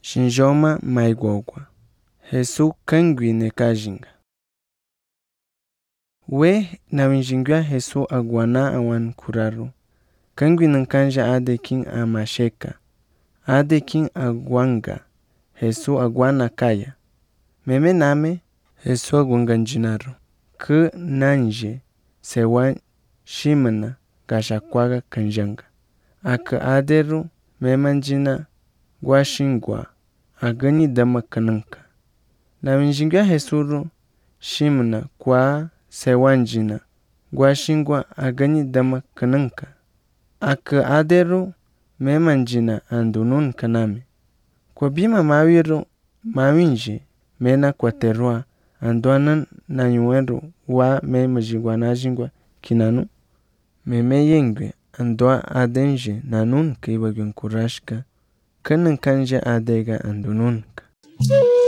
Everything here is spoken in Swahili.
Shinjoma maigwagwa. Jesu kangwine kajinga. We nawinjingwa Jesu agwana awan kuraru. Kangwine kanja adekin amasheka. Adekin agwanga. Jesu agwana kaya. Meme name Jesu agwanganjinaru. Ke nanje sewa shimana gashakwaga kanjanga. Aka aderu memanjina gwashingwa agani dama kananka. Nawinjingwa Jesuru shimana kwa sewanjina gwashingwa agani dama kananka. Aka aderu memanjina andunun kaname. Kwa bima mawiru mawinje mena kwa terwa anduanan nanyueru wa memajingwa najingwa kinanu. Meme yengwe andua adenje nanunka iwagyan kurashka. Kanan kanja adega andununka.